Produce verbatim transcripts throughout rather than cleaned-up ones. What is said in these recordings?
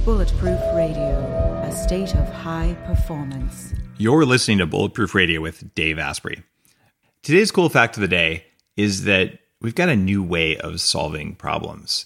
Bulletproof Radio, a state of high performance. You're listening to Bulletproof Radio with Dave Asprey. Today's cool fact of the day is that we've got a new way of solving problems.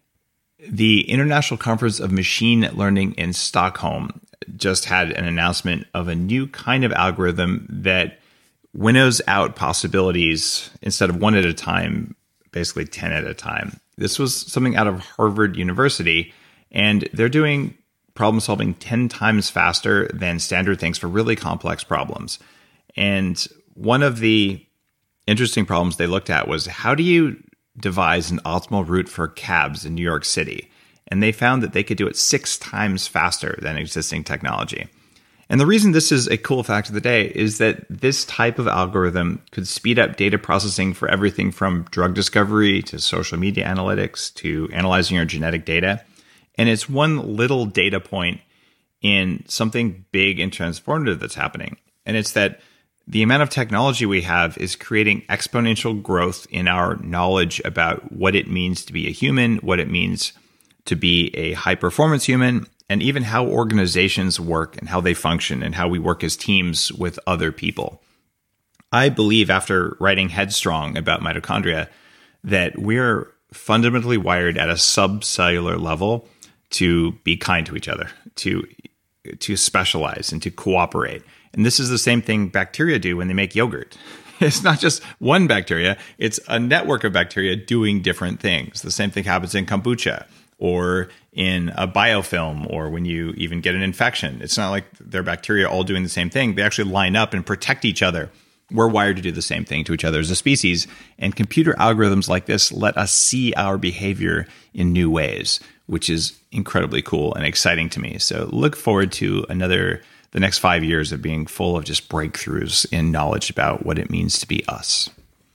The International Conference of Machine Learning in Stockholm just had an announcement of a new kind of algorithm that winnows out possibilities instead of one at a time, basically ten at a time. This was something out of Harvard University, and they're doing problem solving ten times faster than standard things for really complex problems. And one of the interesting problems they looked at was, how do you devise an optimal route for cabs in New York City? And they found that they could do it six times faster than existing technology. And the reason this is a cool fact of the day is that this type of algorithm could speed up data processing for everything from drug discovery to social media analytics to analyzing your genetic data. And it's one little data point in something big and transformative that's happening. And it's that the amount of technology we have is creating exponential growth in our knowledge about what it means to be a human, what it means to be a high-performance human, and even how organizations work and how they function and how we work as teams with other people. I believe, after writing Headstrong about mitochondria, that we're fundamentally wired at a subcellular level to be kind to each other, to, to specialize and to cooperate. And this is the same thing bacteria do when they make yogurt. It's not just one bacteria, it's a network of bacteria doing different things. The same thing happens in kombucha or in a biofilm, or when you even get an infection. It's not like they're bacteria all doing the same thing. They actually line up and protect each other. We're wired to do the same thing to each other as a species. And computer algorithms like this let us see our behavior in new ways, which is incredibly cool and exciting to me. So look forward to another, the next five years of being full of just breakthroughs in knowledge about what it means to be us.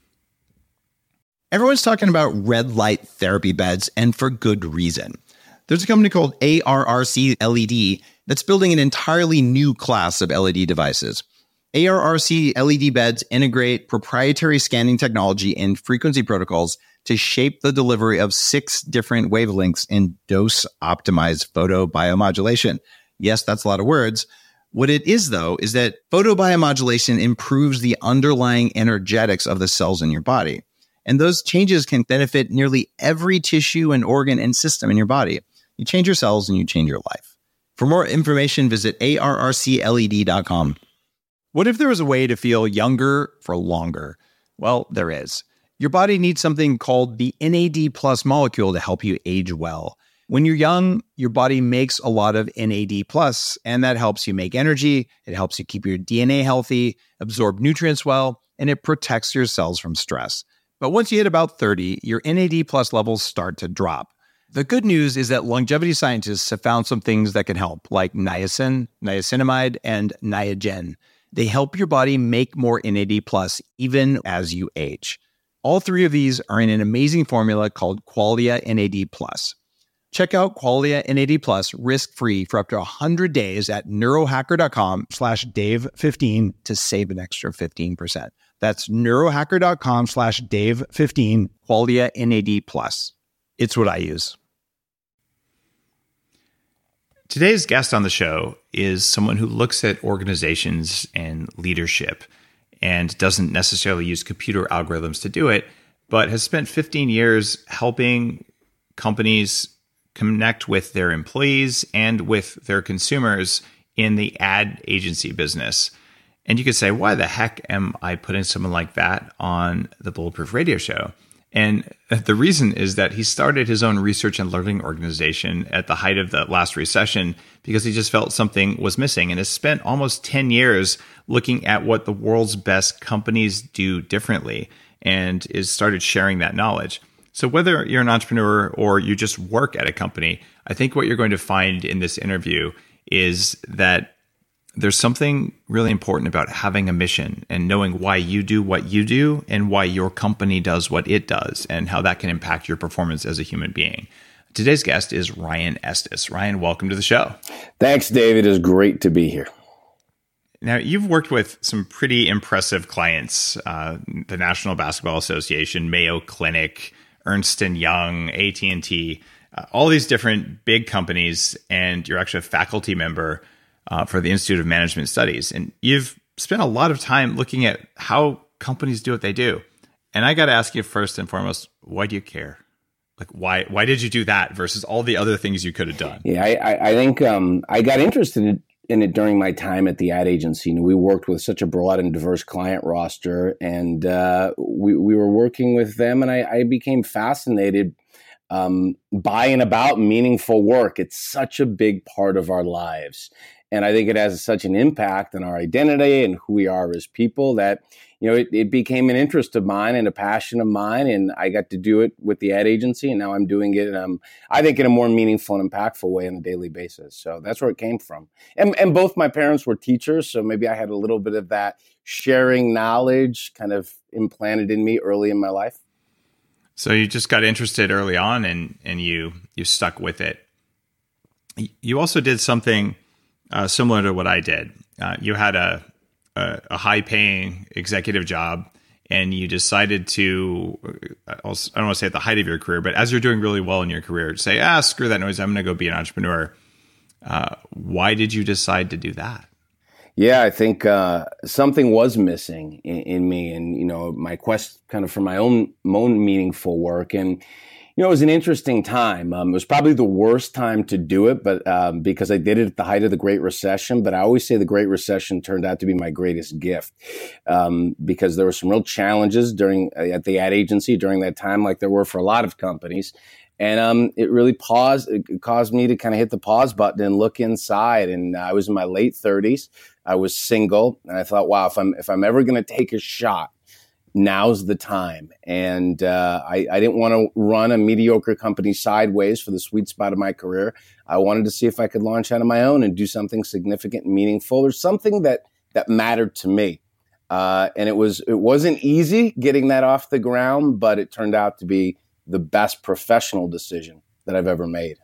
Everyone's talking about red light therapy beds, and for good reason. There's a company called A R R C L E D that's building an entirely new class of L E D devices. A R R C L E D beds integrate proprietary scanning technology and frequency protocols to shape the delivery of six different wavelengths in dose-optimized photobiomodulation. Yes, that's a lot of words. What it is, though, is that photobiomodulation improves the underlying energetics of the cells in your body. And those changes can benefit nearly every tissue and organ and system in your body. You change your cells and you change your life. For more information, visit A R R C L E D dot com. What if there was a way to feel younger for longer? Well, there is. Your body needs something called the N A D plus molecule to help you age well. When you're young, your body makes a lot of N A D plus, and that helps you make energy. It helps you keep your D N A healthy, absorb nutrients well, and it protects your cells from stress. But once you hit about thirty, your N A D plus levels start to drop. The good news is that longevity scientists have found some things that can help, like niacin, niacinamide, and Niagen. They help your body make more N A D plus even as you age. All three of these are in an amazing formula called Qualia N A D plus. Check out Qualia N A D plus risk-free for up to one hundred days at neurohacker.com slash Dave fifteen to save an extra fifteen percent. That's neurohacker.com slash Dave fifteen, Qualia N A D plus. It's what I use. Today's guest on the show is someone who looks at organizations and leadership and doesn't necessarily use computer algorithms to do it, but has spent fifteen years helping companies connect with their employees and with their consumers in the ad agency business. And you could say, why the heck am I putting someone like that on the Bulletproof Radio show? And the reason is that he started his own research and learning organization at the height of the last recession because he just felt something was missing, and has spent almost ten years looking at what the world's best companies do differently and is started sharing that knowledge. So whether you're an entrepreneur or you just work at a company, I think what you're going to find in this interview is that there's something really important about having a mission and knowing why you do what you do and why your company does what it does and how that can impact your performance as a human being. Today's guest is Ryan Estes. Ryan, welcome to the show. Thanks, David. It is great to be here. Now, you've worked with some pretty impressive clients, uh, the National Basketball Association, Mayo Clinic, Ernst and Young, A T and T. uh, all these different big companies, and you're actually a faculty member uh, for the Institute of Management Studies. And you've spent a lot of time looking at how companies do what they do. And I got to ask you first and foremost, why do you care? Like, why why did you do that versus all the other things you could have done? Yeah, I, I think um, I got interested in it during my time at the ad agency. You know, we worked with such a broad and diverse client roster, and uh, we, we were working with them, and I, I became fascinated um, by and about meaningful work. It's such a big part of our lives. And I think it has such an impact on our identity and who we are as people that, you know, it, it became an interest of mine and a passion of mine. And I got to do it with the ad agency. And now I'm doing it, um, I think, in a more meaningful and impactful way on a daily basis. So that's where it came from. And, and both my parents were teachers. So maybe I had a little bit of that sharing knowledge kind of implanted in me early in my life. So you just got interested early on, and, and you, you stuck with it. You also did something Uh, similar to what I did. Uh, you had a, a, a high-paying executive job, and you decided to, I don't want to say at the height of your career, but as you're doing really well in your career, say, ah, screw that noise, I'm going to go be an entrepreneur. Uh, why did you decide to do that? Yeah, I think uh, something was missing in, in me, and, you know, my quest kind of for my own, own meaningful work. And you know, it was an interesting time. Um, it was probably the worst time to do it, but um, because I did it at the height of the Great Recession. But I always say the Great Recession turned out to be my greatest gift um, because there were some real challenges during at the ad agency during that time, like there were for a lot of companies. And um, it really paused. It caused me to kind of hit the pause button and look inside. And I was in my late thirties. I was single, and I thought, wow, if I'm if I'm ever going to take a shot, now's the time. And uh, I, I didn't want to run a mediocre company sideways for the sweet spot of my career. I wanted to see if I could launch out on my own and do something significant and meaningful, or something that that mattered to me. Uh, and it was it wasn't easy getting that off the ground, but it turned out to be the best professional decision that I've ever made.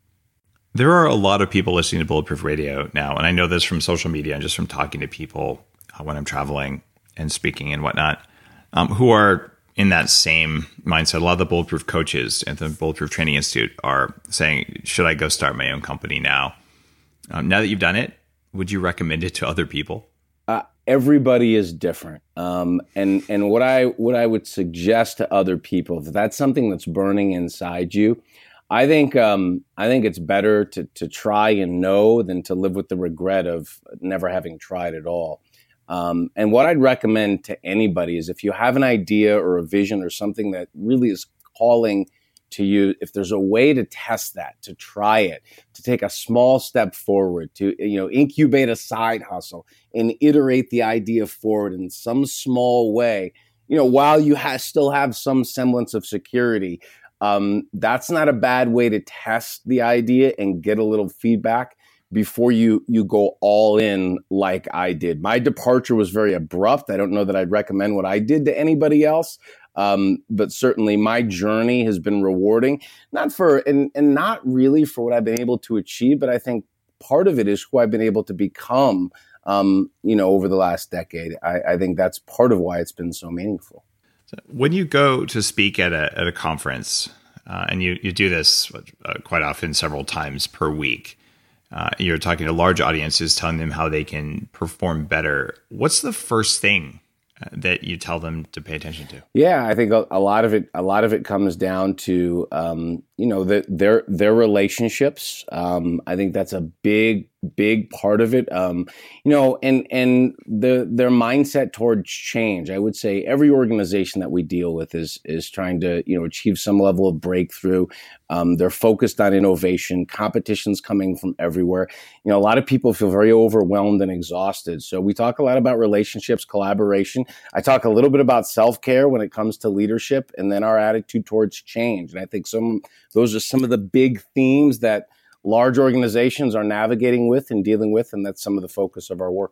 There are a lot of people listening to Bulletproof Radio now, and I know this from social media and just from talking to people uh, when I'm traveling and speaking and whatnot. Um, who are in that same mindset. A lot of the Bulletproof coaches at the Bulletproof Training Institute are saying, should I go start my own company now? Um, now that you've done it, would you recommend it to other people? Uh, everybody is different. Um, and and what I what I would suggest to other people, if that's something that's burning inside you, I think um, I think it's better to to try and know than to live with the regret of never having tried at all. Um, and what I'd recommend to anybody is if you have an idea or a vision or something that really is calling to you, if there's a way to test that, to try it, to take a small step forward, to, you know, incubate a side hustle and iterate the idea forward in some small way, you know, while you ha- still have some semblance of security, um, that's not a bad way to test the idea and get a little feedback before you you go all in like I did. My departure was very abrupt. I don't know that I'd recommend what I did to anybody else, um, but certainly my journey has been rewarding, not for and, and not really for what I've been able to achieve, but I think part of it is who I've been able to become, um, you know, over the last decade. I, I think that's part of why it's been so meaningful. So when you go to speak at a at a conference, uh, and you you do this uh, quite often, several times per week. Uh, you're talking to large audiences, telling them how they can perform better. What's the first thing uh, that you tell them to pay attention to? Yeah, I think a, a lot of it. A lot of it comes down to um, you know the, their their relationships. Um, I think that's a big big part of it. Um, you know, and and the their mindset towards change. I would say every organization that we deal with is is trying to you know achieve some level of breakthrough. Um, they're focused on innovation. Competition's coming from everywhere. You know, a lot of people feel very overwhelmed and exhausted. So we talk a lot about relationships, collaboration. I talk a little bit about self-care when it comes to leadership, and then our attitude towards change. And I think some those are some of the big themes that large organizations are navigating with and dealing with, and that's some of the focus of our work.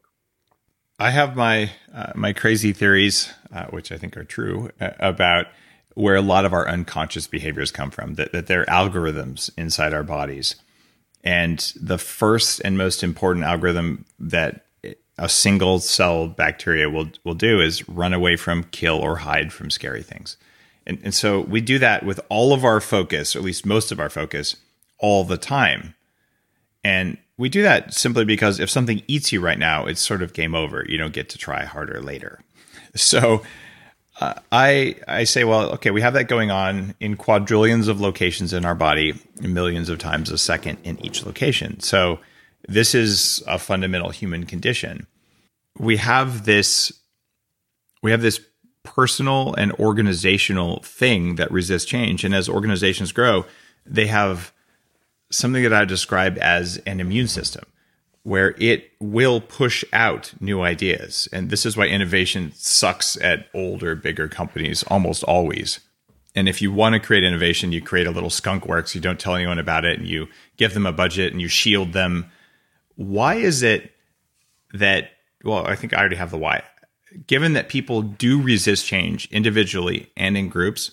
I have my uh, my crazy theories, uh, which I think are true, uh, about where a lot of our unconscious behaviors come from, that, that they're algorithms inside our bodies. And the first and most important algorithm that a single cell bacteria will will do is run away from, kill, or hide from scary things. And, and so we do that with all of our focus, or at least most of our focus, all the time. And we do that simply because if something eats you right now, it's sort of game over. You don't get to try harder later. So uh, I I say, well, okay, we have that going on in quadrillions of locations in our body, millions of times a second in each location. So this is a fundamental human condition. We have this, we have this personal and organizational thing that resists change. And as organizations grow, they have something that I describe as an immune system, where it will push out new ideas. And this is why innovation sucks at older, bigger companies almost always. And if you want to create innovation, you create a little skunk works, you don't tell anyone about it, and you give them a budget and you shield them. Why is it that, well, I think I already have the why. Given that people do resist change individually and in groups,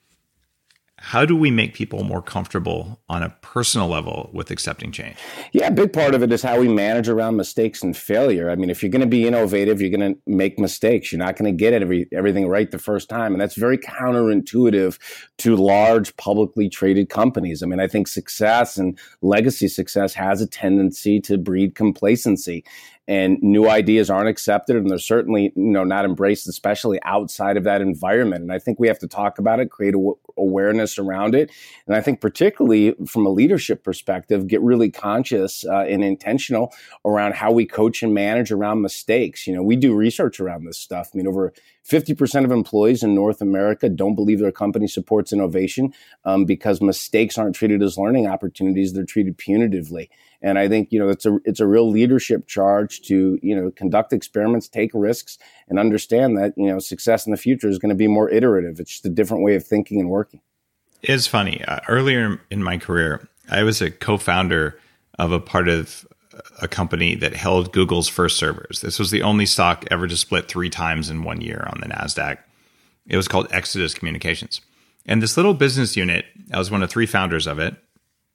how do we make people more comfortable on a personal level with accepting change? Yeah, a big part of it is how we manage around mistakes and failure. I mean, if you're going to be innovative, you're going to make mistakes. You're not going to get every, everything right the first time. And that's very counterintuitive to large publicly traded companies. I mean, I think success and legacy success has a tendency to breed complacency. And new ideas aren't accepted, and they're certainly, you know, not embraced, especially outside of that environment. And I think we have to talk about it, create a, awareness around it. And I think particularly from a leadership perspective, get really conscious uh, and intentional around how we coach and manage around mistakes. You know, we do research around this stuff. I mean, over fifty percent of employees in North America don't believe their company supports innovation um, because mistakes aren't treated as learning opportunities. They're treated punitively. And I think, you know, it's a it's a real leadership charge to, you know, conduct experiments, take risks, and understand that, you know, success in the future is going to be more iterative. It's just a different way of thinking and working. It's funny. Uh, earlier in my career, I was a co-founder of a part of a company that held Google's first servers. This was the only stock ever to split three times in one year on the NASDAQ. It was called Exodus Communications. And this little business unit, I was one of three founders of it.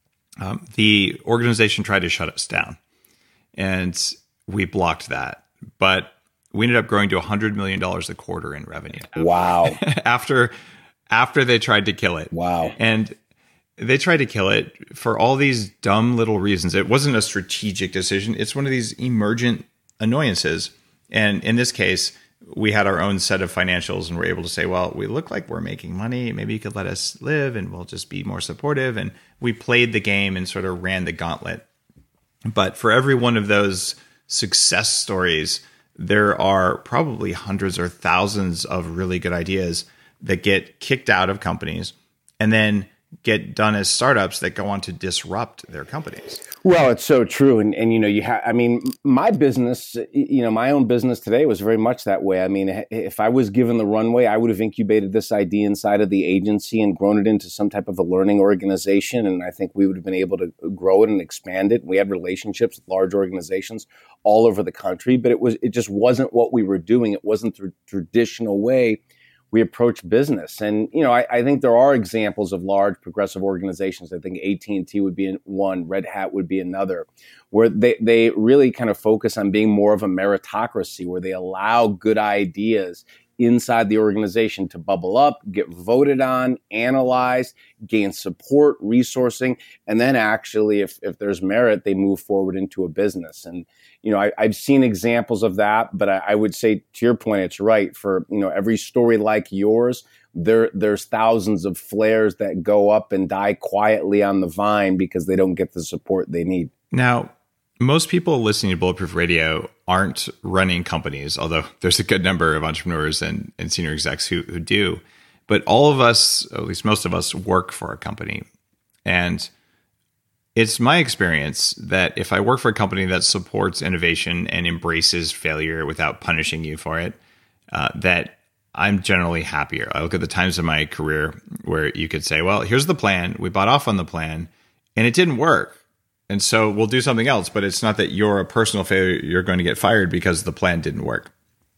Um, the organization tried to shut us down, and we blocked that. But we ended up growing to one hundred million dollars a quarter in revenue. Wow. after after they tried to kill it. Wow. And they tried to kill it for all these dumb little reasons. It wasn't a strategic decision. It's one of these emergent annoyances. And in this case, we had our own set of financials and we're able to say, well, we look like we're making money. Maybe you could let us live and we'll just be more supportive. And we played the game and sort of ran the gauntlet. But for every one of those success stories, there are probably hundreds or thousands of really good ideas that get kicked out of companies and then get done as startups that go on to disrupt their companies. Well, it's so true. And, and you know, you have, I mean, my business, you know, my own business today was very much that way. I mean, if I was given the runway, I would have incubated this idea inside of the agency and grown it into some type of a learning organization. And I think we would have been able to grow it and expand it. We had relationships with large organizations all over the country, but it was, it just wasn't what we were doing. It wasn't the traditional way we approach business. And, you know, I, I think there are examples of large progressive organizations. I think A T and T would be one, Red Hat would be another, where they, they really kind of focus on being more of a meritocracy, where they allow good ideas inside the organization to bubble up, get voted on, analyzed, gain support, resourcing, and then actually, if, if there's merit, they move forward into a business. And, you know, I, I've seen examples of that, but I, I would say, to your point, it's right. For, you know, every story like yours, there there's thousands of flares that go up and die quietly on the vine because they don't get the support they need. Now, most people listening to Bulletproof Radio aren't running companies, although there's a good number of entrepreneurs and, and senior execs who, who do. But all of us, at least most of us, work for a company. And it's my experience that if I work for a company that supports innovation and embraces failure without punishing you for it, uh, that I'm generally happier. I look at the times in my career where you could say, well, here's the plan. We bought off on the plan and it didn't work. And so we'll do something else, but it's not that you're a personal failure. You're going to get fired because the plan didn't work.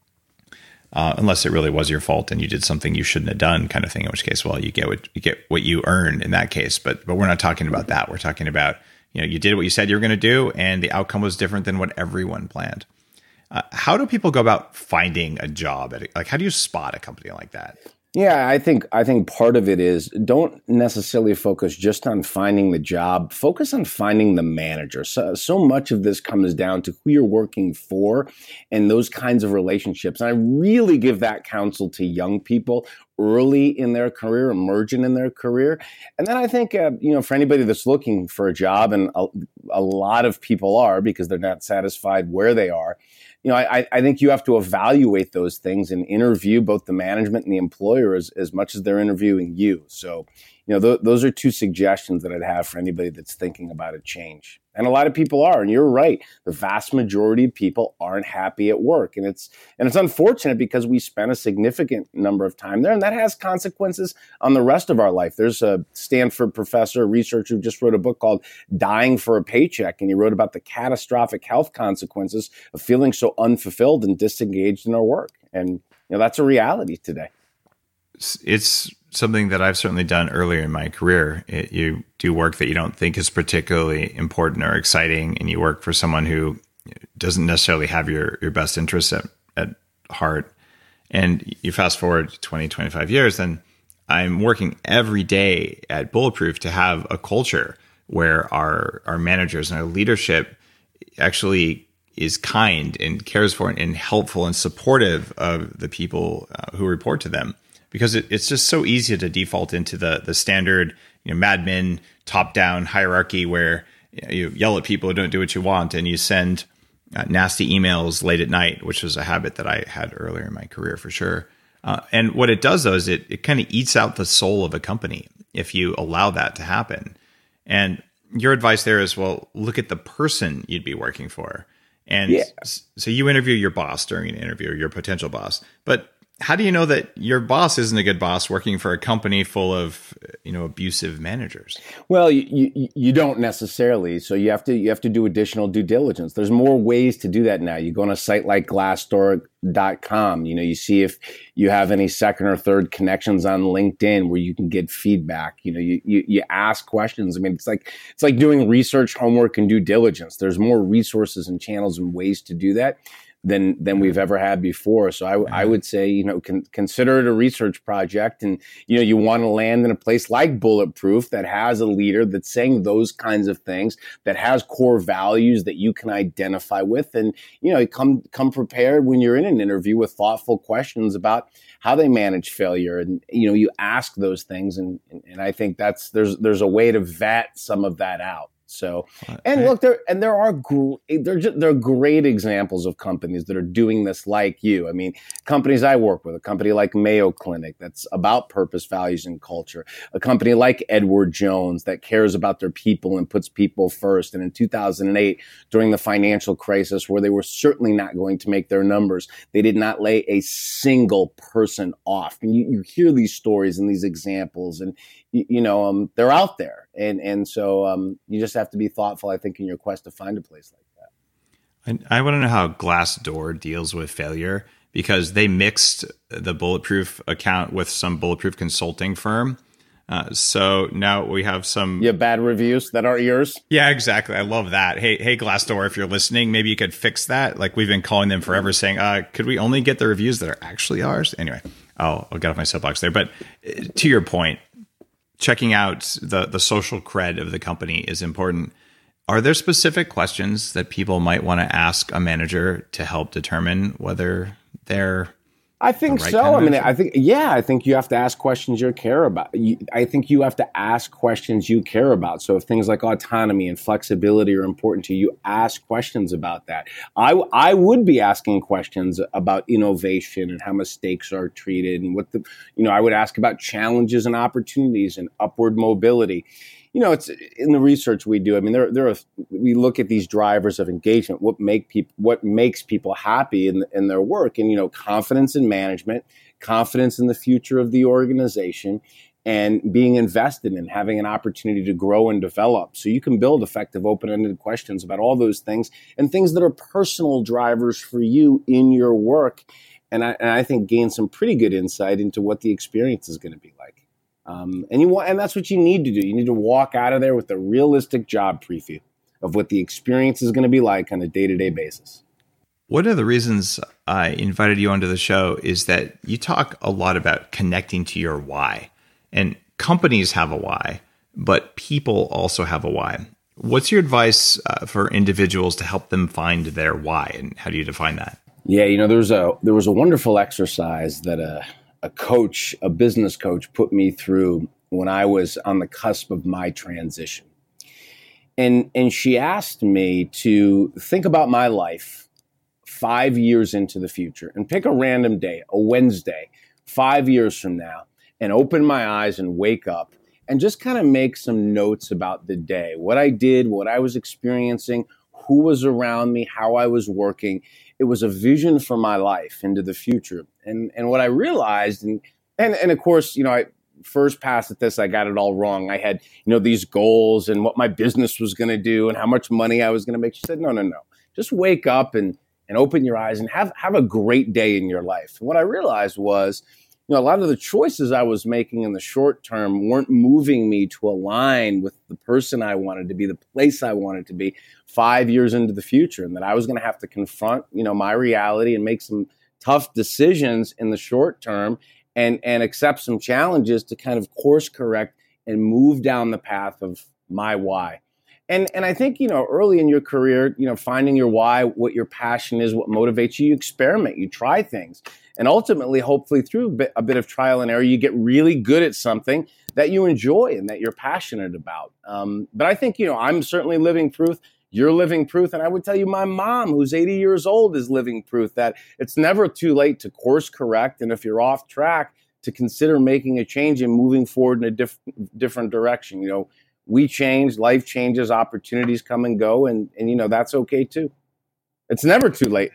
Uh, unless it really was your fault and you did something you shouldn't have done, kind of thing, in which case, well, you get what you get what you earn in that case. But but we're not talking about that. We're talking about, you know, you did what you said you were going to do and the outcome was different than what everyone planned. Uh, how do people go about finding a job? At, like, how do you spot a company like that? Yeah, I think I think part of it is don't necessarily focus just on finding the job. Focus on finding the manager. So, so much of this comes down to who you're working for and those kinds of relationships. And I really give that counsel to young people early in their career, emergent in their career. And then I think, uh, you know, for anybody that's looking for a job, and a, a lot of people are because they're not satisfied where they are, you know, I, I think you have to evaluate those things and interview both the management and the employer as, as much as they're interviewing you. So, you know, th- those are two suggestions that I'd have for anybody that's thinking about a change. And a lot of people are, and you're right. The vast majority of people aren't happy at work. And it's and it's unfortunate because we spend a significant number of time there, and that has consequences on the rest of our life. There's a Stanford professor, a researcher who just wrote a book called Dying for a Paycheck, and he wrote about the catastrophic health consequences of feeling so unfulfilled and disengaged in our work. And you know, that's a reality today. It's something that I've certainly done earlier in my career. It, you do work that you don't think is particularly important or exciting, and you work for someone who doesn't necessarily have your, your best interests at, at heart. And you fast forward twenty, twenty-five years, and I'm working every day at Bulletproof to have a culture where our, our managers and our leadership actually is kind and cares for and helpful and supportive of the people uh, who report to them. Because it, it's just so easy to default into the the standard, you know, Mad Men top-down hierarchy where you know, you yell at people who don't do what you want, and you send uh, nasty emails late at night, which was a habit that I had earlier in my career for sure. Uh, and what it does, though, is it, it kind of eats out the soul of a company if you allow that to happen. And your advice there is, well, look at the person you'd be working for. And yeah. So you interview your boss during an interview, or your potential boss, but how do you know that your boss isn't a good boss working for a company full of, you know, abusive managers? Well, you, you you don't necessarily. So you have to you have to do additional due diligence. There's more ways to do that now. You go on a site like glassdoor dot com. You know, you see if you have any second or third connections on LinkedIn where you can get feedback. You know, you you, you ask questions. I mean, it's like it's like doing research, homework, and due diligence. There's more resources and channels and ways to do that than than we've ever had before. So I, I would say, you know, con- consider it a research project. And, you know, you want to land in a place like Bulletproof that has a leader that's saying those kinds of things, that has core values that you can identify with. And, you know, come come prepared when you're in an interview with thoughtful questions about how they manage failure. And, you know, you ask those things. And, and I think that's there's there's a way to vet some of that out. So, and look, there and there are gr- there just, there are great examples of companies that are doing this like you. I mean, companies I work with, a company like Mayo Clinic that's about purpose, values, and culture. A company like Edward Jones that cares about their people and puts people first. And in two thousand eight, during the financial crisis, where they were certainly not going to make their numbers, they did not lay a single person off. And you, you hear these stories and these examples, and you, you know um, they're out there. And and so um, you just have to be thoughtful, I think, in your quest to find a place like that. I, I want to know how Glassdoor deals with failure, because they mixed the Bulletproof account with some Bulletproof consulting firm. Uh, so now we have some... You have bad reviews that aren't yours? Yeah, exactly. I love that. Hey, hey, Glassdoor, if you're listening, maybe you could fix that. Like we've been calling them forever saying, uh, could we only get the reviews that are actually ours? Anyway, I'll, I'll get off my soapbox there. But to your point, checking out the, the social cred of the company is important. Are there specific questions that people might want to ask a manager to help determine whether they're I think right so. kind of I mean, manager? I think, yeah, I think you have to ask questions you care about. You, I think you have to ask questions you care about. So if things like autonomy and flexibility are important to you, ask questions about that. I, I would be asking questions about innovation and how mistakes are treated, and what the, you know, I would ask about challenges and opportunities and upward mobility. You know, it's in the research we do. I mean, there, there are, we look at these drivers of engagement, what make people, what makes people happy in, in their work, and, you know, confidence in management, confidence in the future of the organization, and being invested in having an opportunity to grow and develop. So you can build effective open-ended questions about all those things and things that are personal drivers for you in your work. And I, and I think gain some pretty good insight into what the experience is going to be like. Um, and you want, and that's what you need to do. You need to walk out of there with a realistic job preview of what the experience is going to be like on a day-to-day basis. One of the reasons I invited you onto the show is that you talk a lot about connecting to your why. And companies have a why, but people also have a why. What's your advice uh, for individuals to help them find their why, and how do you define that? Yeah, you know, there's a there was a wonderful exercise that a a coach, a business coach, put me through when I was on the cusp of my transition. And and she asked me to think about my life five years into the future and pick a random day, a Wednesday, five years from now, and open my eyes and wake up and just kind of make some notes about the day, what I did, what I was experiencing, who was around me, how I was working. It was a vision for my life into the future. And and what I realized, and and, and of course, you know, I first pass at this, I got it all wrong. I had, you know, these goals and what my business was going to do and how much money I was going to make. She said, no, no, no. Just wake up and and open your eyes and have, have a great day in your life. And what I realized was, you know, a lot of the choices I was making in the short term weren't moving me to align with the person I wanted to be, the place I wanted to be five years into the future, and that I was going to have to confront, you know, my reality and make some tough decisions in the short term and, and accept some challenges to kind of course correct and move down the path of my why. And and I think, you know, early in your career, you know, finding your why, what your passion is, what motivates you, you experiment, you try things. And ultimately, hopefully through a bit, a bit of trial and error, you get really good at something that you enjoy and that you're passionate about. Um, but I think, you know, I'm certainly living proof. You're living proof. And I would tell you, my mom, who's eighty years old, is living proof that it's never too late to course correct. And if you're off track, to consider making a change and moving forward in a diff- different direction. You know, we change, life changes, opportunities come and go. And, and, you know, that's okay too. It's never too late.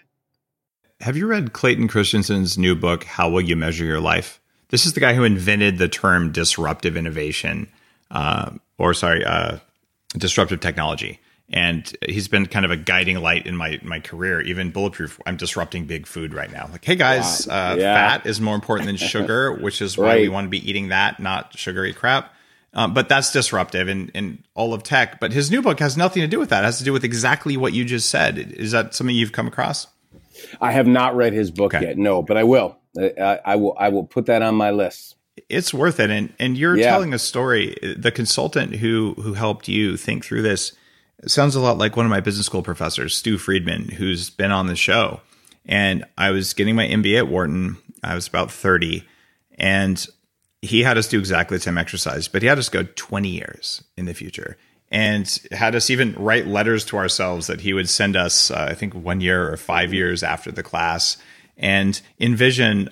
Have you read Clayton Christensen's new book, How Will You Measure Your Life? This is the guy who invented the term disruptive innovation, uh, or sorry, uh, disruptive technology. And he's been kind of a guiding light in my my career, even Bulletproof. I'm disrupting big food right now. Like, hey guys, wow. uh, yeah. fat is more important than sugar, which is why right. we want to be eating that, not sugary crap. Um, but that's disruptive in, in all of tech. But his new book has nothing to do with that. It has to do with exactly what you just said. Is that something you've come across? I have not read his book okay. yet. No, but I will. I, I will. I will put that on my list. It's worth it. And and you're yeah. telling a story. The consultant who who helped you think through this sounds a lot like one of my business school professors, Stu Friedman, who's been on the show. And I was getting my M B A at Wharton. I was about thirty, and he had us do exactly the same exercise, but he had us go twenty years in the future. And had us even write letters to ourselves that he would send us, uh, I think, one year or five years after the class, and envision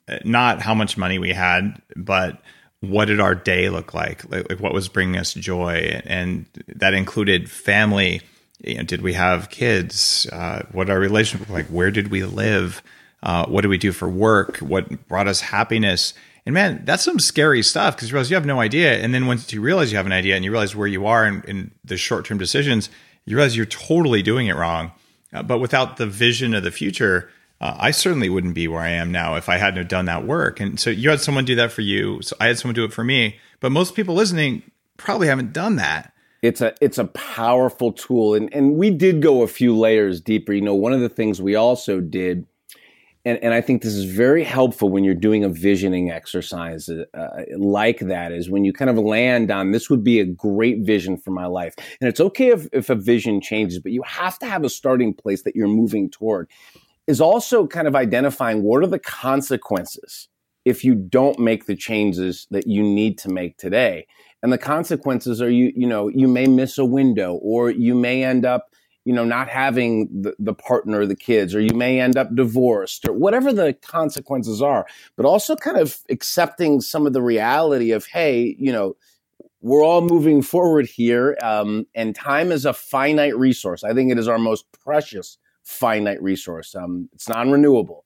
not how much money we had, but what did our day look like? Like, like what was bringing us joy? And that included family. You know, did we have kids? Uh, what did our relationship look like? Where did we live? Uh, what did we do for work? What brought us happiness? And man, that's some scary stuff, because you realize you have no idea. And then once you realize you have an idea and you realize where you are in, in the short-term decisions, you realize you're totally doing it wrong. Uh, but without the vision of the future, uh, I certainly wouldn't be where I am now if I hadn't done that work. And so you had someone do that for you. So I had someone do it for me. But most people listening probably haven't done that. It's a it's a powerful tool. And, and we did go a few layers deeper. You know, one of the things we also did, And, and I think this is very helpful when you're doing a visioning exercise uh, like that, is when you kind of land on, this would be a great vision for my life. And it's okay if, if a vision changes, but you have to have a starting place that you're moving toward. Is also kind of identifying what are the consequences if you don't make the changes that you need to make today. And the consequences are, you, you know, you may miss a window, or you may end up, you know, not having the, the partner or the kids, or you may end up divorced, or whatever the consequences are, but also kind of accepting some of the reality of, hey, you know, we're all moving forward here. Um, and time is a finite resource. I think it is our most precious finite resource. Um, it's non-renewable.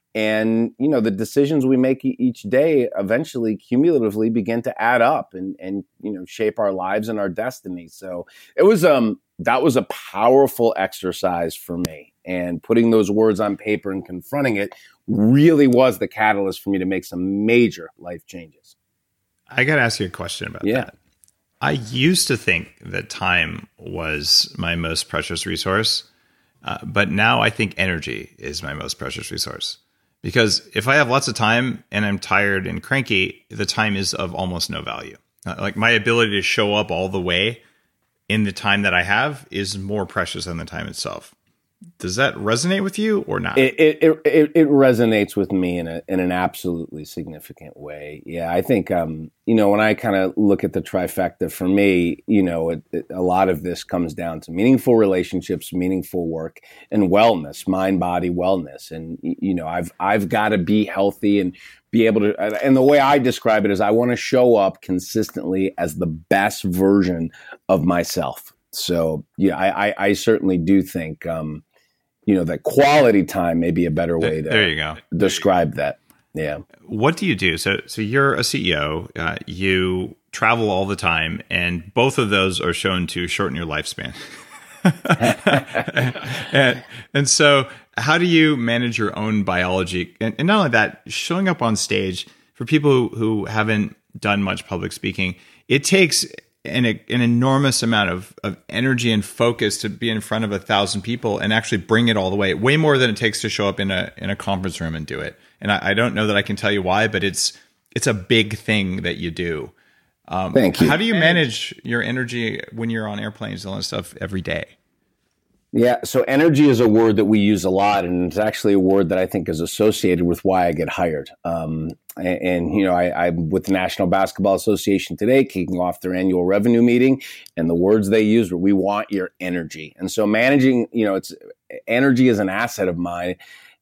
And, you know, the decisions we make each day eventually cumulatively begin to add up and, and, you know, shape our lives and our destiny. So it was, um, that was a powerful exercise for me. And putting those words on paper and confronting it really was the catalyst for me to make some major life changes. I got to ask you a question about yeah. that. I used to think that time was my most precious resource. Uh, but now I think energy is my most precious resource. Because if I have lots of time and I'm tired and cranky, the time is of almost no value. Uh, like my ability to show up all the way in the time that I have is more precious than the time itself. Does that resonate with you or not? It it it, it resonates with me in a in an absolutely significant way. Yeah, I think um, you know, when I kind of look at the trifecta for me, you know, it, it, a lot of this comes down to meaningful relationships, meaningful work, and wellness, mind body wellness. And you know, I've I've got to be healthy and be able to. And the way I describe it is, I want to show up consistently as the best version of myself. So yeah, I I, I certainly do think. Um, You know, that quality time may be a better way to there you go. describe that. Yeah. What do you do? So, so you're a C E O. Uh, you travel all the time, and both of those are shown to shorten your lifespan. and, and so, how do you manage your own biology? And, and not only that, showing up on stage for people who, who haven't done much public speaking, it takes An, an enormous amount of, of energy and focus to be in front of a thousand people and actually bring it all the way, way more than it takes to show up in a in a conference room and do it. And I, I don't know that I can tell you why, but it's it's a big thing that you do. Um, Thank you. How do you manage your energy when you're on airplanes and all that stuff every day? Yeah, so energy is a word that we use a lot, and it's actually a word that I think is associated with why I get hired. Um, and, and, you know, I, I'm with the National Basketball Association today, kicking off their annual revenue meeting, and the words they use were, "We want your energy." And so managing, you know, it's energy is an asset of mine,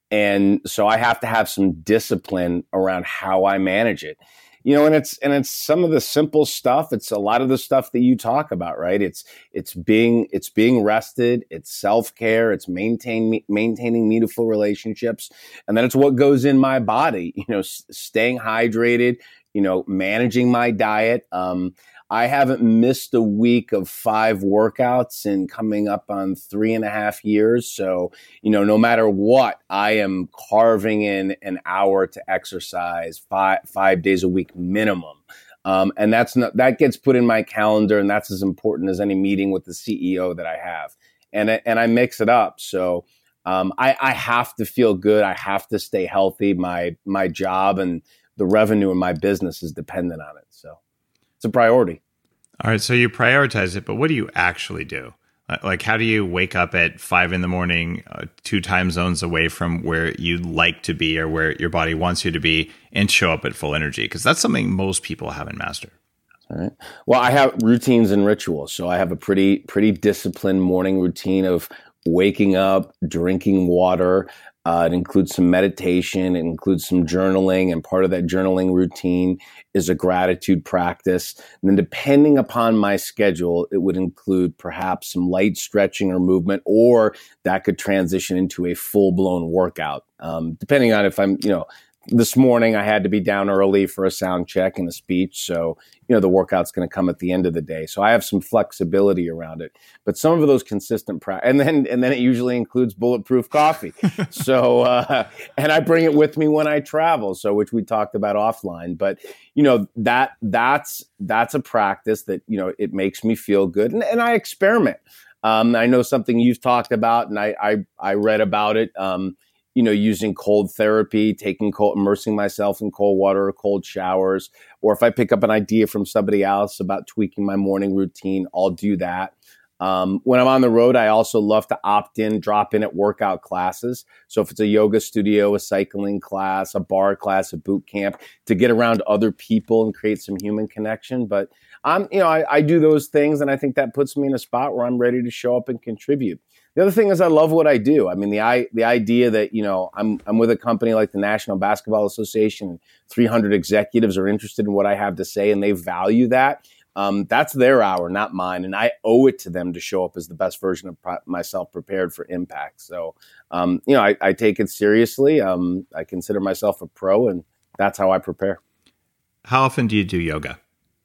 and so I have to have some discipline around how I manage it. You know, and it's and it's some of the simple stuff. It's a lot of the stuff that you talk about, right? It's it's being it's being rested. It's self care. It's maintain maintaining meaningful relationships, and then it's what goes in my body. You know, s- staying hydrated. You know, managing my diet. Um, I haven't missed a week of five workouts in coming up on three and a half years. So, you know, no matter what, I am carving in an hour to exercise five, five days a week minimum. Um, and that's not, that gets put in my calendar, and that's as important as any meeting with the C E O that I have. And, and I mix it up. So, um, I, I have to feel good. I have to stay healthy. My, my job and the revenue in my business is dependent on it. So it's a priority. All right, so you prioritize it, but what do you actually do? Like, how do you wake up at five in the morning, uh, two time zones away from where you'd like to be or where your body wants you to be, and show up at full energy? Because that's something most people haven't mastered. All right. Well, I have routines and rituals. So I have a pretty, pretty disciplined morning routine of waking up, drinking water. Uh, it includes some meditation. It includes some journaling. And part of that journaling routine is a gratitude practice. And then depending upon my schedule, it would include perhaps some light stretching or movement, or that could transition into a full-blown workout. Um, depending on if I'm, you know, this morning I had to be down early for a sound check and a speech. So, you know, the workout's going to come at the end of the day. So I have some flexibility around it, but some of those consistent pra- and then, and then it usually includes bulletproof coffee. so, uh, and I bring it with me when I travel. So, which we talked about offline, but you know, that, that's, that's a practice that, you know, it makes me feel good, and, and I experiment. Um, I know something you've talked about, and I, I, I read about it. Um, you know, using cold therapy, taking cold, immersing myself in cold water or cold showers, or if I pick up an idea from somebody else about tweaking my morning routine, I'll do that. Um, when I'm on the road, I also love to opt in, drop in at workout classes. So if it's a yoga studio, a cycling class, a bar class, a boot camp, to get around other people and create some human connection. But I'm, you know, I, I do those things, and I think that puts me in a spot where I'm ready to show up and contribute. The other thing is I love what I do. I mean, the I, the idea that, you know, I'm I'm with a company like the National Basketball Association, three hundred executives are interested in what I have to say, and they value that. Um, that's their hour, not mine, and I owe it to them to show up as the best version of pro- myself, prepared for impact. So, um, you know, I, I take it seriously. Um, I consider myself a pro, and that's how I prepare. How often do you do yoga?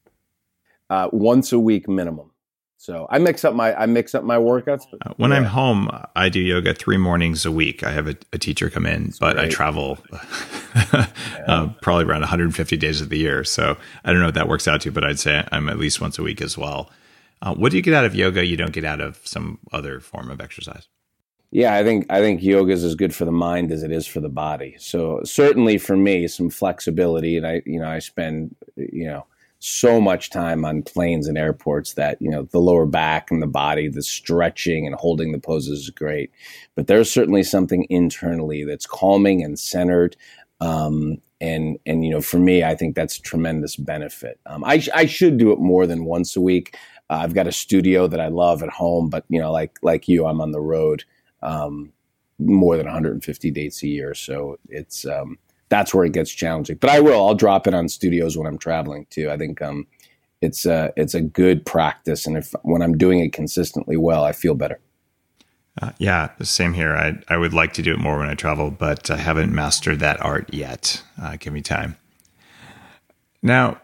Uh, once a week minimum. So I mix up my I mix up my workouts. Uh, when yeah. I'm home, I do yoga three mornings a week. I have a, a teacher come in, That's but great. I travel uh, yeah. probably around one hundred fifty days of the year. So I don't know if that works out to you, but I'd say I'm at least once a week as well. Uh, what do you get out of yoga you don't get out of some other form of exercise? Yeah, I think I think yoga is as good for the mind as it is for the body. So certainly for me, some flexibility, and I, you know, I spend, you know, so much time on planes and airports that, you know, the lower back and the body, the stretching and holding the poses is great. But there's certainly something internally that's calming and centered. Um, and, and, you know, for me, I think that's a tremendous benefit. Um, I, sh- I should do it more than once a week. Uh, I've got a studio that I love at home, but, you know, like, like you, I'm on the road. Um, more than one hundred fifty dates a year. So it's, um, that's where it gets challenging, but I will, I'll drop it on studios when I'm traveling too. I think, um, it's a, it's a good practice. And if, when I'm doing it consistently well, I feel better. Uh, yeah, same here. I, I would like to do it more when I travel, but I haven't mastered that art yet. Uh, give me time. Now,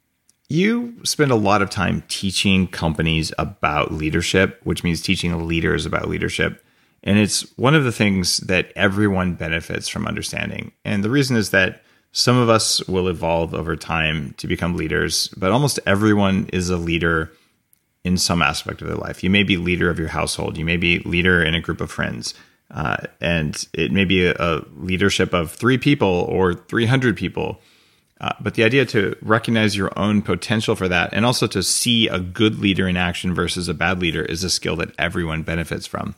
you spend a lot of time teaching companies about leadership, which means teaching leaders about leadership. And it's one of the things that everyone benefits from understanding. And the reason is that some of us will evolve over time to become leaders, but almost everyone is a leader in some aspect of their life. You may be leader of your household. You may be leader in a group of friends. Uh, and it may be a, a leadership of three people or three hundred people. Uh, but the idea to recognize your own potential for that and also to see a good leader in action versus a bad leader is a skill that everyone benefits from.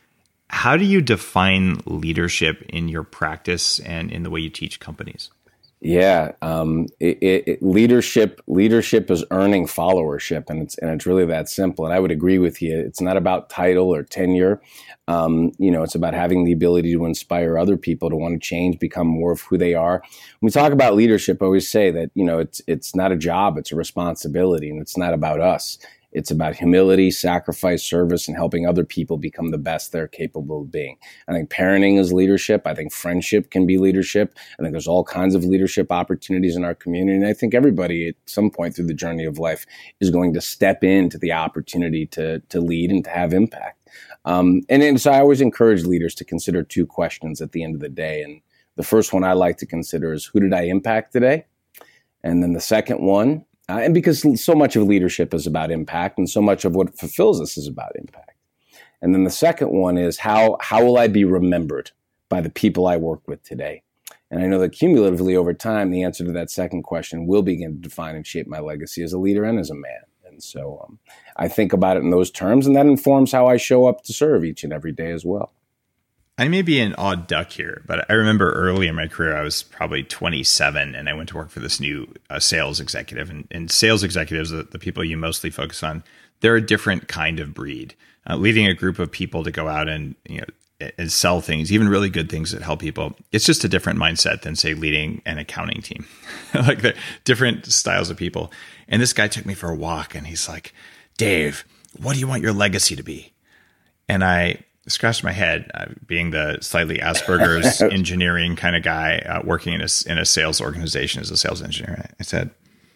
How do you define leadership in your practice and in the way you teach companies? Yeah, um, it, it, leadership leadership is earning followership, and it's and it's really that simple. And I would agree with you. It's not about title or tenure. Um, you know, it's about having the ability to inspire other people to want to change, become more of who they are. When we talk about leadership, I always say that, you know, it's it's not a job, it's a responsibility, and it's not about us. It's about humility, sacrifice, service, and helping other people become the best they're capable of being. I think parenting is leadership. I think friendship can be leadership. I think there's all kinds of leadership opportunities in our community. And I think everybody at some point through the journey of life is going to step into the opportunity to, to lead and to have impact. Um, and, and so I always encourage leaders to consider two questions at the end of the day. And the first one I like to consider is, who did I impact today? And then the second one, Uh, and because so much of leadership is about impact, and so much of what fulfills us is about impact. And then the second one is, how how will I be remembered by the people I work with today? And I know that cumulatively over time, the answer to that second question will begin to define and shape my legacy as a leader and as a man. And so um, I think about it in those terms, and that informs how I show up to serve each and every day as well. I may be an odd duck here, but I remember early in my career, I was probably twenty-seven and I went to work for this new uh, sales executive. And, and sales executives, the, the people you mostly focus on, they're a different kind of breed. Uh, leading a group of people to go out and, you know, and sell things, even really good things that help people, it's just a different mindset than, say, leading an accounting team. Like, they're different styles of people. And this guy took me for a walk and he's like, Dave, what do you want your legacy to be? And I scratched my head, uh, being the slightly Asperger's engineering kind of guy, uh, working in a, in a sales organization as a sales engineer. I said,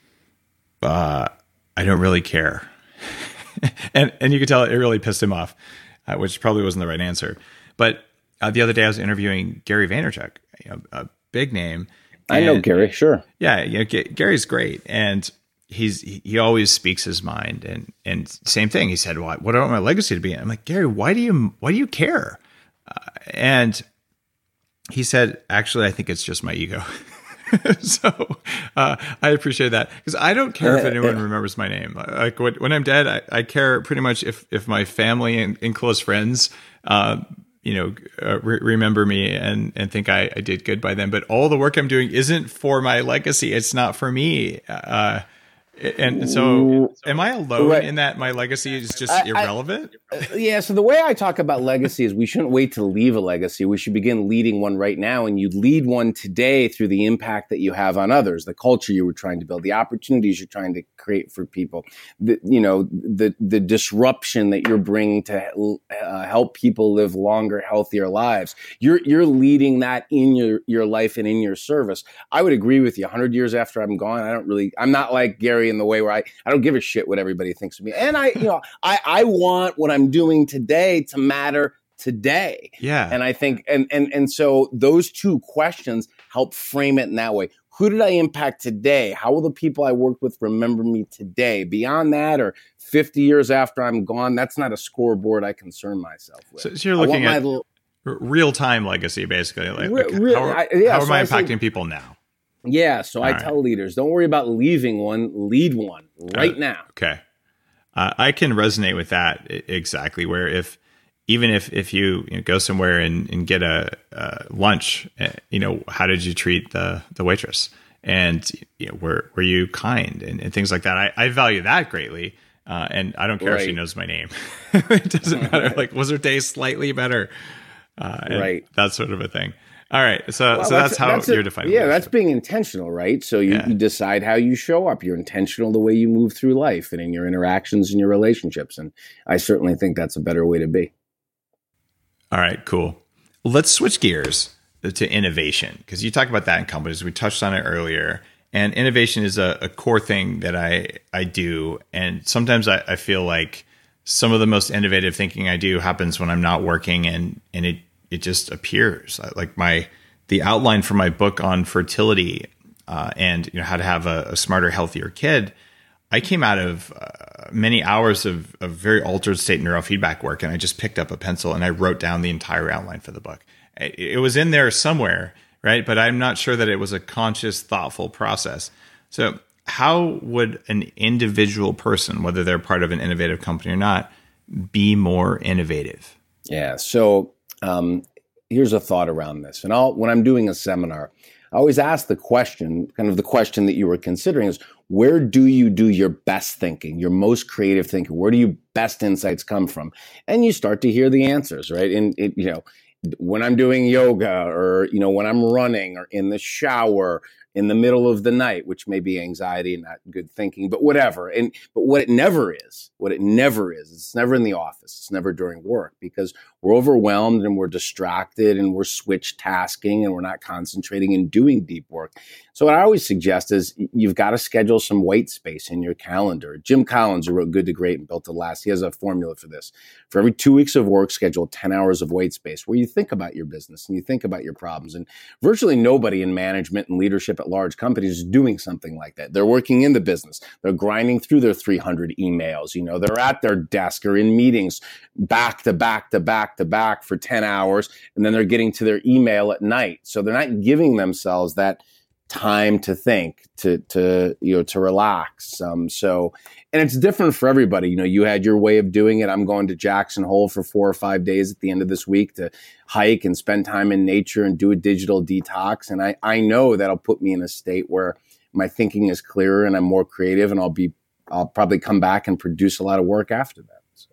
uh, I don't really care. and and you could tell it really pissed him off, uh, which probably wasn't the right answer. But uh, the other day I was interviewing Gary Vaynerchuk, you know, a big name. I know Gary, sure. Yeah, you know, G- Gary's great. And he's he always speaks his mind, and and same thing. He said, "Well, what do I want my legacy to be?" And I'm like, Gary, why do you why do you care? Uh, and he said, actually, I think it's just my ego. so uh, I appreciate that, because I don't care if anyone remembers my name. Like, when, when I'm dead, I, I care pretty much if if my family and, and close friends, uh, you know, uh, re- remember me and and think I, I did good by them. But all the work I'm doing isn't for my legacy. It's not for me. Uh, And so, am I alone right. in that my legacy is just I, irrelevant? I, yeah. So the way I talk about legacy is, we shouldn't wait to leave a legacy. We should begin leading one right now. And you lead one today through the impact that you have on others, the culture you were trying to build, the opportunities you're trying to create for people, the, you know, the, the disruption that you're bringing to uh, help people live longer, healthier lives. You're, you're leading that in your, your life and in your service. I would agree with you. A hundred years after I'm gone, I don't really, I'm not like Gary in the way where I, I don't give a shit what everybody thinks of me. And I, you know, I, I want what I'm doing today to matter today. Yeah. And I think, and, and, and so those two questions help frame it in that way. Who did I impact today? How will the people I worked with remember me today? Beyond that, or fifty years after I'm gone, that's not a scoreboard I concern myself with. So, so you're looking at l- real-time legacy, basically. Like, re- like re- how, are, I, yeah, how am so I I impacting say, people now? Yeah, so All I right. tell leaders, don't worry about leaving one, lead one right uh, now. Okay. Uh, I can resonate with that exactly, where if even if, if you, you know, go somewhere and, and get a uh, lunch, uh, you know, how did you treat the, the waitress? And you know, were were you kind and, and things like that? I, I value that greatly. Uh, and I don't care right. if she knows my name. It doesn't matter. Like, was her day slightly better? Uh, right. That sort of a thing. All right. So, well, so that's, that's how that's you're a, defining Yeah, leadership. That's being intentional, right? So you, yeah. you decide how you show up. You're intentional the way you move through life and in your interactions and your relationships. And I certainly think that's a better way to be. All right, cool. Let's switch gears to innovation, because you talk about that in companies. We touched on it earlier. And innovation is a, a core thing that I, I do. And sometimes I, I feel like some of the most innovative thinking I do happens when I'm not working, and, and it, it just appears. Like my the outline for my book on fertility uh, and you know how to have a, a smarter, healthier kid, I came out of uh, many hours of, of very altered state neurofeedback work, and I just picked up a pencil and I wrote down the entire outline for the book. It, it was in there somewhere, right? But I'm not sure that it was a conscious, thoughtful process. So how would an individual person, whether they're part of an innovative company or not, be more innovative? Yeah. So um, here's a thought around this. And I'll, when I'm doing a seminar, I always ask the question, kind of the question that you were considering is, where do you do your best thinking, your most creative thinking? Where do your best insights come from? And you start to hear the answers, right? And it, you know, when I'm doing yoga, or, you know, when I'm running, or in the shower, in the middle of the night, which may be anxiety and not good thinking, but whatever. And, but what it never is, what it never is, it's never in the office. It's never during work, because we're overwhelmed and we're distracted and we're switch tasking and we're not concentrating and doing deep work. So what I always suggest is you've got to schedule some white space in your calendar. Jim Collins, who wrote Good to Great and Built to Last, he has a formula for this. For every two weeks of work, schedule ten hours of white space where you think about your business and you think about your problems. And virtually nobody in management and leadership at large companies is doing something like that. They're working in the business. They're grinding through their three hundred emails. You know, they're at their desk or in meetings back to back to back to back for ten hours. And then they're getting to their email at night. So they're not giving themselves that time to think, to, to, you know, to relax. Um, so, and it's different for everybody. You know, you had your way of doing it. I'm going to Jackson Hole for four or five days at the end of this week to hike and spend time in nature and do a digital detox. And I, I know that'll put me in a state where my thinking is clearer and I'm more creative, and I'll be, I'll probably come back and produce a lot of work after that. So.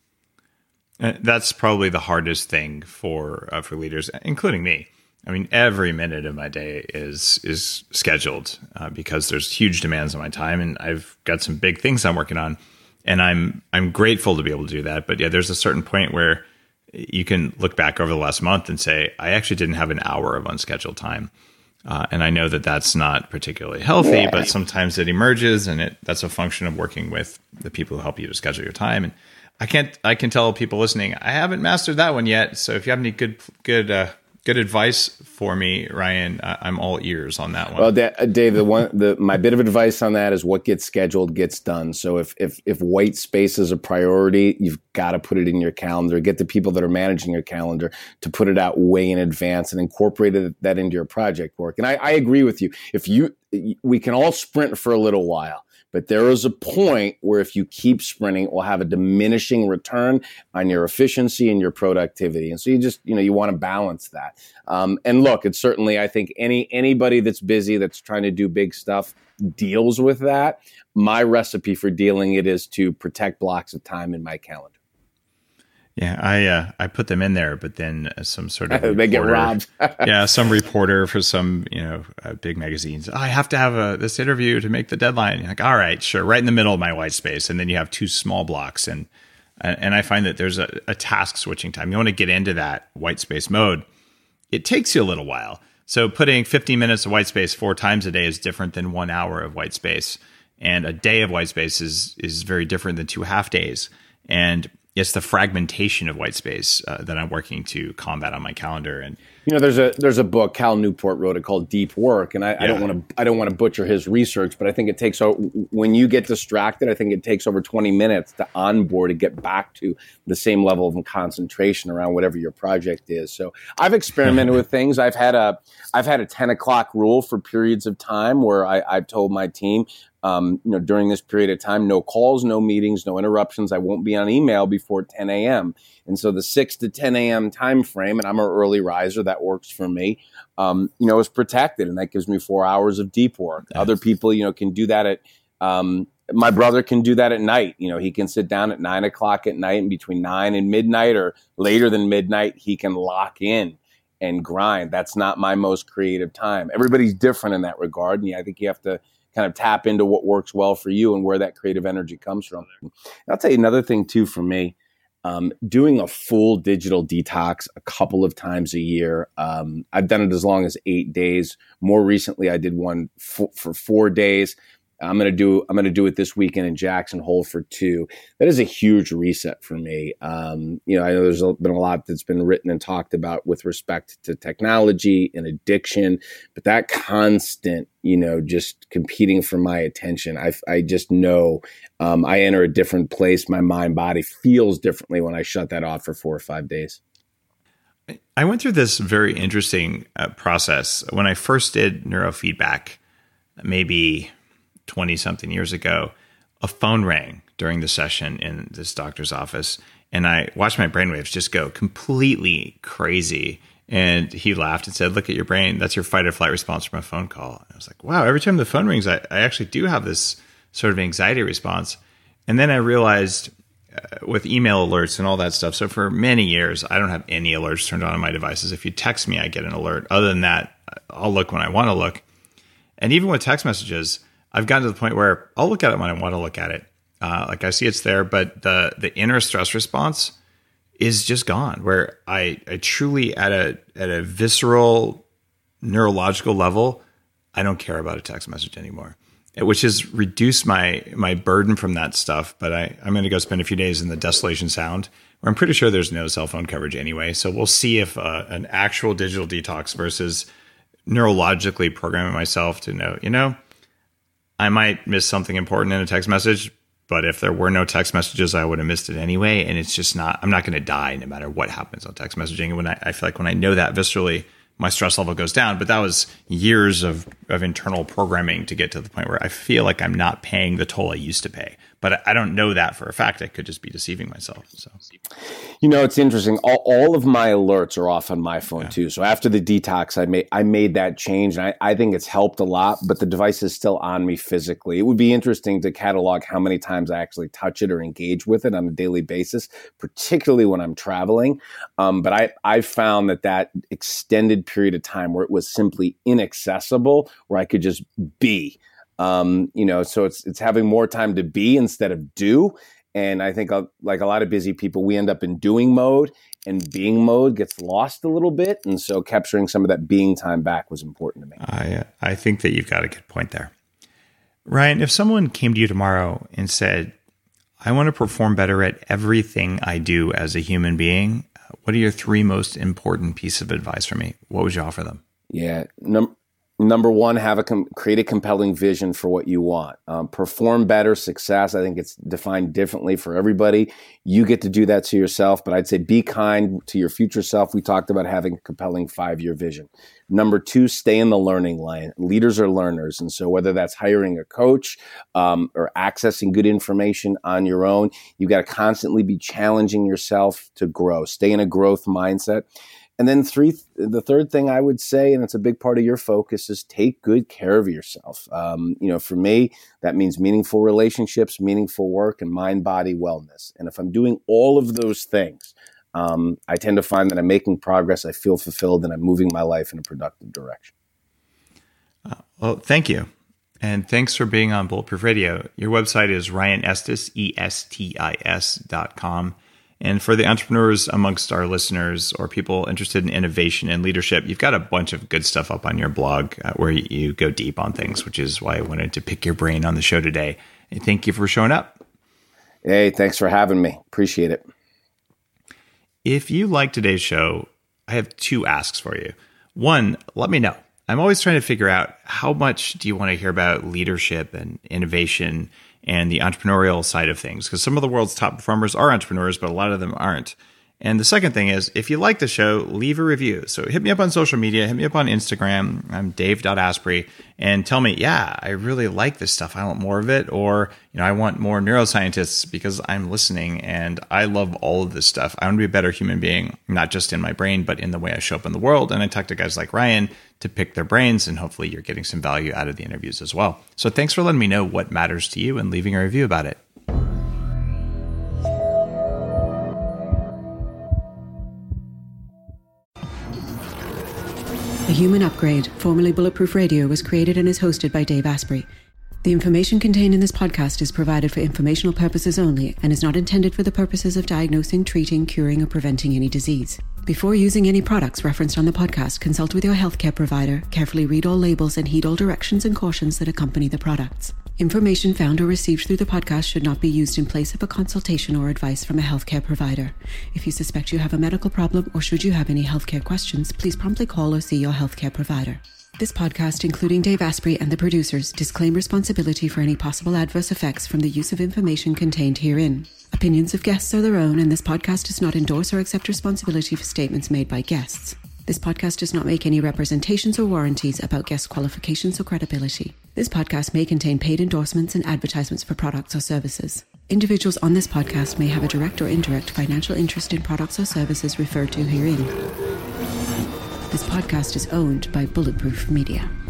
Uh, that's probably the hardest thing for, uh, for leaders, including me. I mean, every minute of my day is is scheduled uh, because there's huge demands on my time, and I've got some big things I'm working on, and I'm I'm grateful to be able to do that. But yeah, there's a certain point where you can look back over the last month and say, I actually didn't have an hour of unscheduled time, uh, and I know that that's not particularly healthy. Yeah. But sometimes it emerges, and it that's a function of working with the people who help you to schedule your time. And I can't I can tell people listening, I haven't mastered that one yet. So if you have any good good uh, Good advice for me, Ryan. Uh, I'm all ears on that one. Well, Dave, the one, the my bit of advice on that is what gets scheduled gets done. So if if if white space is a priority, you've got to put it in your calendar. Get the people that are managing your calendar to put it out way in advance and incorporate that into your project work. And I, I agree with you. If you, we can all sprint for a little while. But there is a point where if you keep sprinting, it will have a diminishing return on your efficiency and your productivity. And so you just, you know, you want to balance that. Um, and look, it's certainly, I think any anybody that's busy, that's trying to do big stuff, deals with that. My recipe for dealing it is to protect blocks of time in my calendar. Yeah, I uh, I put them in there, but then some sort of reporter, they get robbed. yeah, some reporter for some you know uh, big magazines. Oh, I have to have a, this interview to make the deadline. You're like, all right, sure, right in the middle of my white space, and then you have two small blocks, and and I find that there's a, a task switching time. You want to get into that white space mode. It takes you a little while. So putting fifteen minutes of white space four times a day is different than one hour of white space, and a day of white space is is very different than two half days, and it's the fragmentation of white space uh, that I'm working to combat on my calendar. And You know, there's a there's a book Cal Newport wrote it called Deep Work, and I, yeah. I don't want to I don't want to butcher his research, but I think it takes when you get distracted, I think it takes over twenty minutes to onboard and get back to the same level of concentration around whatever your project is. So I've experimented with things. I've had a I've had a ten o'clock rule for periods of time where I, I've told my team, um, you know, during this period of time, no calls, no meetings, no interruptions. I won't be on email before ten a.m. And so the six to ten a.m. time frame, and I'm an early riser, that works for me, um, you know, is protected. And that gives me four hours of deep work. Nice. Other people, you know, can do that at, um, my brother can do that at night. You know, he can sit down at nine o'clock at night, and between nine and midnight or later than midnight, he can lock in and grind. That's not my most creative time. Everybody's different in that regard. And yeah, I think you have to kind of tap into what works well for you and where that creative energy comes from. And I'll tell you another thing too, for me, um, doing a full digital detox a couple of times a year. Um, I've done it as long as eight days. More recently, I did one f- for four days. I'm going to do, I'm going to do it this weekend in Jackson Hole for two. That is a huge reset for me. Um, you know, I know there's been a lot that's been written and talked about with respect to technology and addiction, but that constant, you know, just competing for my attention, I, I just know um, I enter a different place. My mind, body feels differently when I shut that off for four or five days. I went through this very interesting uh, process when I first did neurofeedback, maybe twenty something years ago. A phone rang during the session in this doctor's office, and I watched my brainwaves just go completely crazy. And he laughed and said, "Look at your brain. That's your fight or flight response from a phone call." And I was like, wow, every time the phone rings, I, I actually do have this sort of anxiety response. And then I realized uh, with email alerts and all that stuff. So for many years, I don't have any alerts turned on on my devices. If you text me, I get an alert. Other than that, I'll look when I want to look. And even with text messages, I've gotten to the point where I'll look at it when I want to look at it. Uh, like I see it's there, but the the inner stress response is just gone. Where I, I truly, at a at a visceral, neurological level, I don't care about a text message anymore, which has reduced my my burden from that stuff. But I, I'm going to go spend a few days in the Desolation Sound, where I'm pretty sure there's no cell phone coverage anyway. So we'll see if uh, an actual digital detox versus neurologically programming myself to know, you know, I might miss something important in a text message, but if there were no text messages, I would have missed it anyway. And it's just not, I'm not going to die no matter what happens on text messaging. And when I, I feel like when I know that viscerally, my stress level goes down. But that was years of, of internal programming to get to the point where I feel like I'm not paying the toll I used to pay. But I don't know that for a fact. I could just be deceiving myself. So, you know, it's interesting. All, all of my alerts are off on my phone yeah. too. So after the detox, I made I made that change, and I, I think it's helped a lot. But the device is still on me physically. It would be interesting to catalog how many times I actually touch it or engage with it on a daily basis, particularly when I'm traveling. Um, but I I found that that extended period of time where it was simply inaccessible, where I could just be. Um, you know, so it's it's having more time to be instead of do. And I think uh, like a lot of busy people, we end up in doing mode, and being mode gets lost a little bit. And so capturing some of that being time back was important to me. I uh, I think that you've got a good point there. Ryan, if someone came to you tomorrow and said, I want to perform better at everything I do as a human being, what are your three most important pieces of advice for me? What would you offer them? Yeah. Num- Number one, have a com- create a compelling vision for what you want. Um, perform better, success. I think it's defined differently for everybody. You get to do that to yourself, but I'd say be kind to your future self. We talked about having a compelling five-year vision. Number two, stay in the learning lane. Leaders are learners. And so whether that's hiring a coach um, or accessing good information on your own, you've got to constantly be challenging yourself to grow. Stay in a growth mindset. And then three, the third thing I would say, and it's a big part of your focus, is take good care of yourself. Um, you know, for me, that means meaningful relationships, meaningful work, and mind-body wellness. And if I'm doing all of those things, um, I tend to find that I'm making progress, I feel fulfilled, and I'm moving my life in a productive direction. Uh, well, thank you. And thanks for being on Bulletproof Radio. Your website is Ryan Estis, E S T I S dot com. And for the entrepreneurs amongst our listeners or people interested in innovation and leadership, you've got a bunch of good stuff up on your blog uh, where you go deep on things, which is why I wanted to pick your brain on the show today. And thank you for showing up. Hey, thanks for having me. Appreciate it. If you like today's show, I have two asks for you. One, let me know. I'm always trying to figure out how much do you want to hear about leadership and innovation and the entrepreneurial side of things, because some of the world's top performers are entrepreneurs, but a lot of them aren't. And the second thing is, if you like the show, leave a review. So hit me up on social media, hit me up on Instagram. I'm dave dot asprey, and tell me, yeah, I really like this stuff. I want more of it. Or, you know, I want more neuroscientists because I'm listening and I love all of this stuff. I want to be a better human being, not just in my brain, but in the way I show up in the world. And I talk to guys like Ryan to pick their brains, and hopefully you're getting some value out of the interviews as well. So thanks for letting me know what matters to you and leaving a review about it. The Human Upgrade, formerly Bulletproof Radio, was created and is hosted by Dave Asprey. The information contained in this podcast is provided for informational purposes only and is not intended for the purposes of diagnosing, treating, curing, or preventing any disease. Before using any products referenced on the podcast, consult with your healthcare provider, carefully read all labels, and heed all directions and cautions that accompany the products. Information found or received through the podcast should not be used in place of a consultation or advice from a healthcare provider. If you suspect you have a medical problem or should you have any healthcare questions, please promptly call or see your healthcare provider. This podcast, including Dave Asprey and the producers, disclaim responsibility for any possible adverse effects from the use of information contained herein. Opinions of guests are their own, and this podcast does not endorse or accept responsibility for statements made by guests. This podcast does not make any representations or warranties about guest qualifications or credibility. This podcast may contain paid endorsements and advertisements for products or services. Individuals on this podcast may have a direct or indirect financial interest in products or services referred to herein. This podcast is owned by Bulletproof Media.